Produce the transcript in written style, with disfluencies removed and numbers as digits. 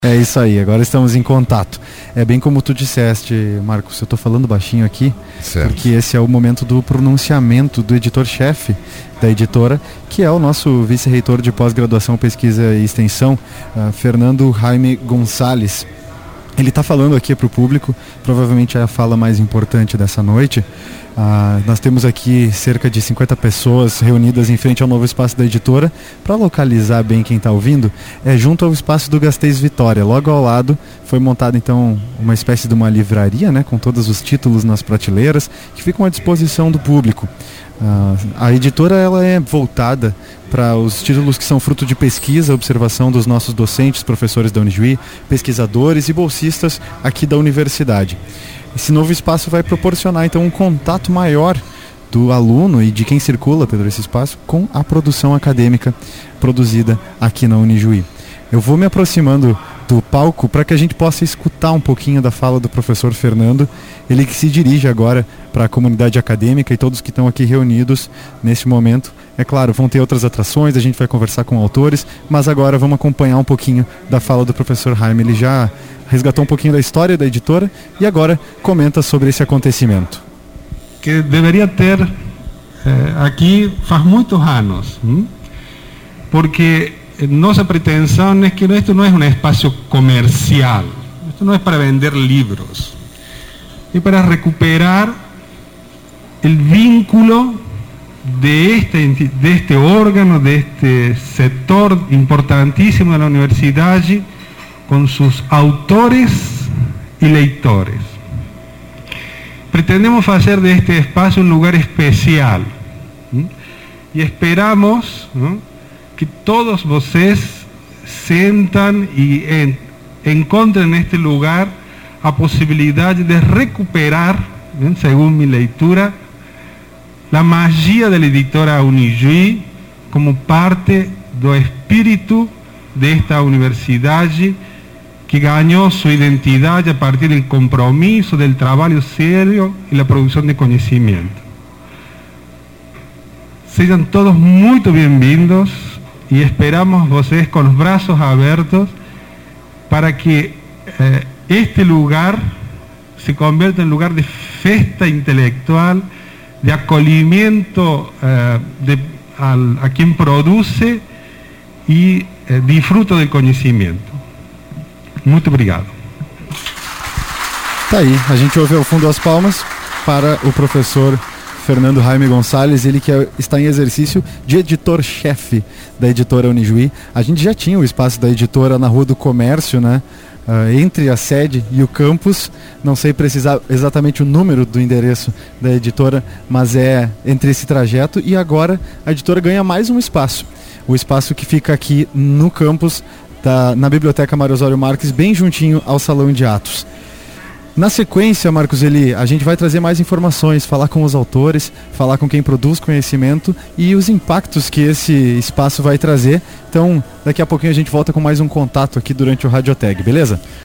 É isso aí, agora estamos em contato. É bem como tu disseste, Marcos, eu estou falando baixinho aqui, certo, porque esse é o momento do pronunciamento do editor-chefe da editora, que é o nosso vice-reitor de pós-graduação, pesquisa e extensão, Fernando Jaime Gonçalves. Ele está falando aqui para o público, provavelmente é a fala mais importante dessa noite. Nós temos aqui cerca de 50 pessoas reunidas em frente ao novo espaço da editora. Para localizar bem quem está ouvindo, é junto ao espaço do Gasteiz Vitória. Logo ao lado foi montada então uma espécie de uma livraria, né, com todos os títulos nas prateleiras, que ficam à disposição do público. A editora ela é voltada para os títulos que são fruto de pesquisa, observação dos nossos docentes, professores da Unijuí, pesquisadores e bolsistas aqui da universidade. Esse novo espaço vai proporcionar então um contato maior do aluno e de quem circula por esse espaço com a produção acadêmica produzida aqui na Unijuí. Eu vou me aproximando do palco para que a gente possa escutar um pouquinho da fala do professor Fernando, ele que se dirige agora para a comunidade acadêmica e todos que estão aqui reunidos nesse momento. É claro, vão ter outras atrações, a gente vai conversar com autores, mas agora vamos acompanhar um pouquinho da fala do professor Jaime. Ele já resgatou um pouquinho da história da editora e agora comenta sobre esse acontecimento. Que deveria ter aqui faz muitos anos, porque nossa pretensão é que isto não é um espaço comercial, isto não é para vender livros, é para recuperar o vínculo de este órgano, de este setor importantíssimo da universidade com seus autores e leitores. Pretendemos fazer deste espaço um lugar especial e esperamos que todos vocês sentam e encontrem neste lugar a possibilidade de recuperar, segundo minha leitura, a magia da editora Unijuí como parte do espírito desta universidade que ganhou sua identidade a partir do compromisso, do trabalho sério e da produção de conhecimento. Sejam todos muito bem-vindos e esperamos vocês com os braços abertos para que este lugar se convierta em lugar de festa intelectual, de acolhimento a quem produz e disfruta do conhecimento. Muito obrigado. Tá aí, a gente ouve ao fundo as palmas para o professor Fernando Jaime Gonçalves, ele que está em exercício de editor-chefe da editora Unijuí. A gente já tinha o espaço da editora na Rua do Comércio, né? Entre a sede e o campus, não sei precisar exatamente o número do endereço da editora, mas é entre esse trajeto, e agora a editora ganha mais um espaço. O espaço que fica aqui no campus, na Biblioteca Mário Osório Marques, bem juntinho ao Salão de Atos. Na sequência, Marcos, a gente vai trazer mais informações, falar com os autores, falar com quem produz conhecimento e os impactos que esse espaço vai trazer. Então, daqui a pouquinho a gente volta com mais um contato aqui durante o Radiotag, beleza?